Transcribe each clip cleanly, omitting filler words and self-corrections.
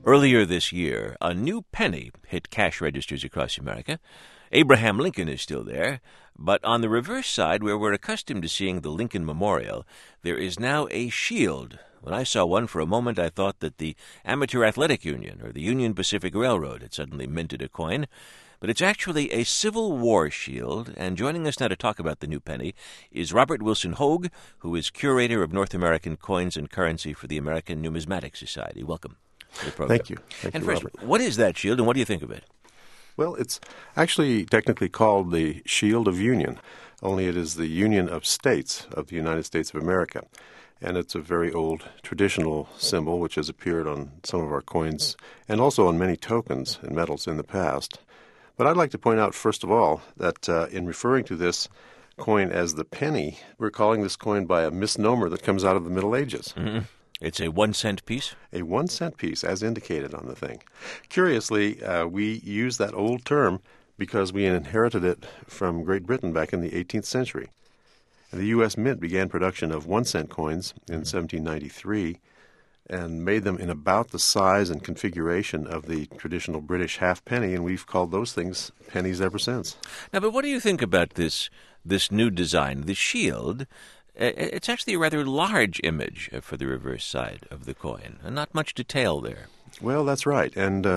Earlier this year, a new penny hit cash registers across America. Abraham Lincoln is still there, but on the reverse side, where we're accustomed to seeing the Lincoln Memorial, there is now a shield. When I saw one for a moment, I thought that the Amateur Athletic Union or the Union Pacific Railroad had suddenly minted a coin. But it's actually a Civil War shield, and joining us now to talk about the new penny is Robert Wilson Hogue, who is curator of North American coins and currency for the American Numismatic Society. Welcome to the program. Thank you. Thank and you, first, Robert. what is that shield, and what do you think of it? Well, it's actually technically called the Shield of Union, only it is the Union of States of the United States of America. And it's a very old traditional symbol which has appeared on some of our coins and also on many tokens and medals in the past. But I'd like to point out, first of all, that in referring to this coin as the penny, we're calling this coin by a misnomer that comes out of the Middle Ages. Mm-hmm. It's a 1 cent piece? A 1 cent piece, as indicated on the thing. Curiously, we use that old term because we inherited it from Great Britain back in the 18th century. And the U.S. Mint began production of 1 cent coins in 1793 and made them in about the size and configuration of the traditional British halfpenny, and we've called those things pennies ever since. Now, but what do you think about this new design? The shield, it's actually a rather large image for the reverse side of the coin, and not much detail there. Well, that's right. And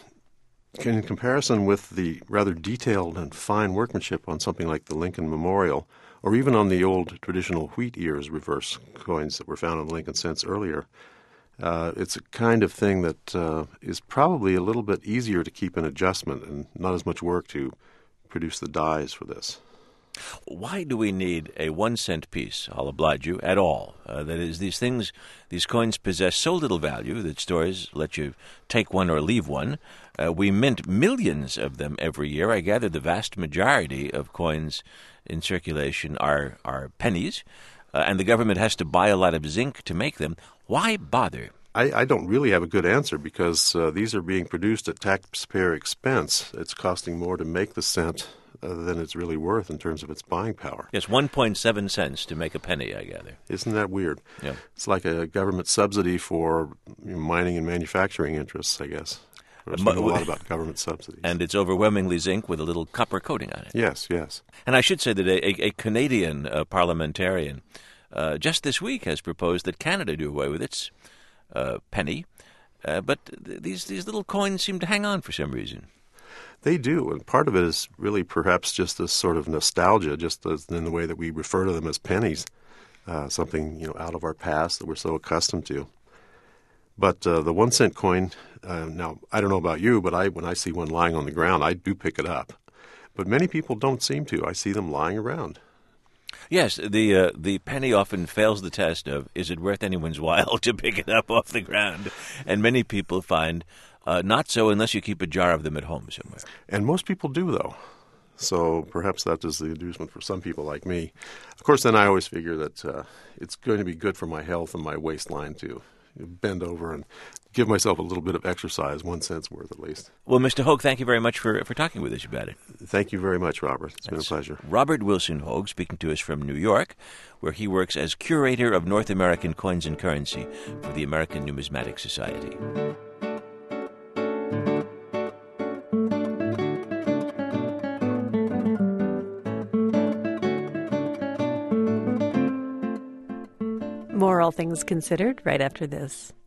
in comparison with the rather detailed and fine workmanship on something like the Lincoln Memorial, or even on the old traditional wheat ears reverse coins that were found on Lincoln cents earlier, it's a kind of thing that is probably a little bit easier to keep in adjustment and not as much work to produce the dies for this. Why do we need a 1 cent piece, I'll oblige you, at all? That is, these coins possess so little value that stores let you take one or leave one. We mint millions of them every year. I gather the vast majority of coins in circulation are pennies, and the government has to buy a lot of zinc to make them. Why bother? I don't really have a good answer because these are being produced at taxpayer expense. It's costing more to make the cent than it's really worth in terms of its buying power. Yes, 1.7 cents to make a penny, I gather. Isn't that weird? Yeah. It's like a government subsidy for mining and manufacturing interests, I guess. We know a lot about government subsidies. And it's overwhelmingly zinc with a little copper coating on it. Yes, yes. And I should say that a Canadian parliamentarian just this week has proposed that Canada do away with its penny, but these little coins seem to hang on for some reason. They do, and part of it is really perhaps just this sort of nostalgia, just as in the way that we refer to them as pennies, something out of our past that we're so accustomed to. But the 1 cent coin, now I don't know about you, but when I see one lying on the ground, I do pick it up. But many people don't seem to. I see them lying around. Yes, the penny often fails the test of, is it worth anyone's while to pick it up off the ground? And many people find not so unless you keep a jar of them at home somewhere. And most people do, though. So perhaps that is the inducement for some people like me. Of course, then I always figure that it's going to be good for my health and my waistline to bend over and give myself a little bit of exercise, 1 cent's worth at least. Well, Mr. Hogue, thank you very much for talking with us about it. Thank you very much, Robert. It's been a pleasure. Robert Wilson Hogue speaking to us from New York, where he works as curator of North American coins and currency for the American Numismatic Society. More All Things Considered right after this.